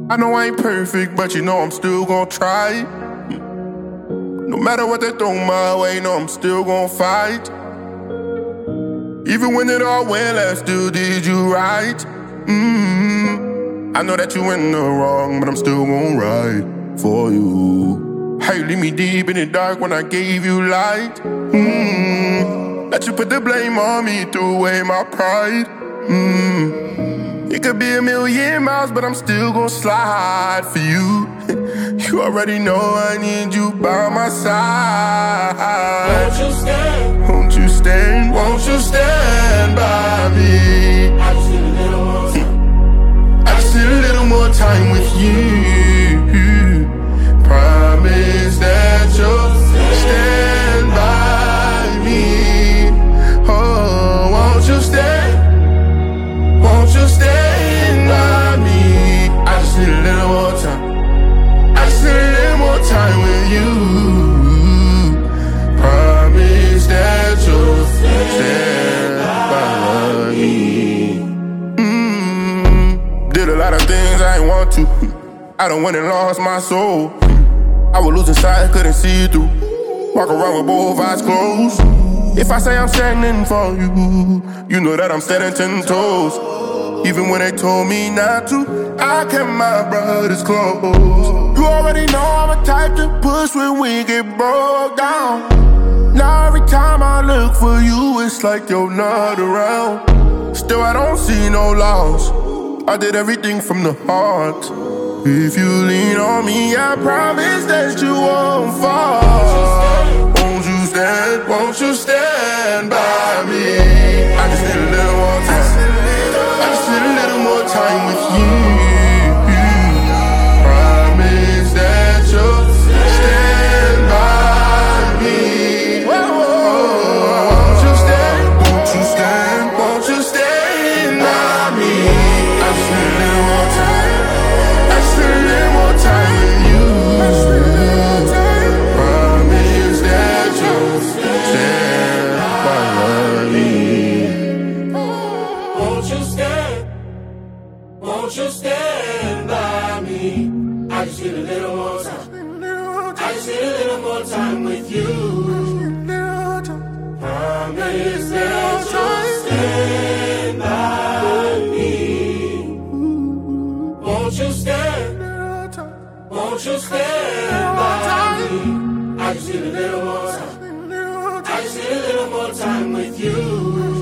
I know I ain't perfect, but you know I'm still gon' try. No matter what they throw my way, know I'm still gon' fight. Even when it all went left, still did you right. I know that you in the wrong, but I'm still gon' ride for you. How you leave me deep in the dark when I gave you light. Let you put the blame on me, threw away my pride. It could be a million miles, but I'm still gon' slide for you. You already know I need you by my side. Won't you stand? Won't you stand? Won't you stand by me? I just need a little more time. I just need a little more time with you. Promise that you'll stand by me. Oh, won't you stand? Won't you stand by me? I just need a little more time. I just need a little more time with you. Promise that you'll stand by me. Did a lot of things I ain't want to. I done went and lost my soul. I was losing sight, couldn't see through. Walk around with both eyes closed. If I say I'm standing for you, you know that I'm standing 10 toes. Even when they told me not to, I kept my brothers close. You already know I'm a type to push when we get broke down. Now every time I look for you, it's like you're not around. Still I don't see no loss. I did everything from the heart. If you lean on me, I promise that you won't fall. Won't you stand? Won't you stand by me? I just need a little more time. I just need a little more time with you. Promise that you'll stand by me. Won't you stand? Won't you stand? Won't you stand by me? I just need a little more time. I just need a little more time with you. Promise that you'll stand by me. Won't you stand? Won't you stand by me? I just need a little more time. I just need a little more time with you. Promise that you'll stand by me. Won't you stand? Won't you stand by me? I just need a little more time. I just need a little more time with you.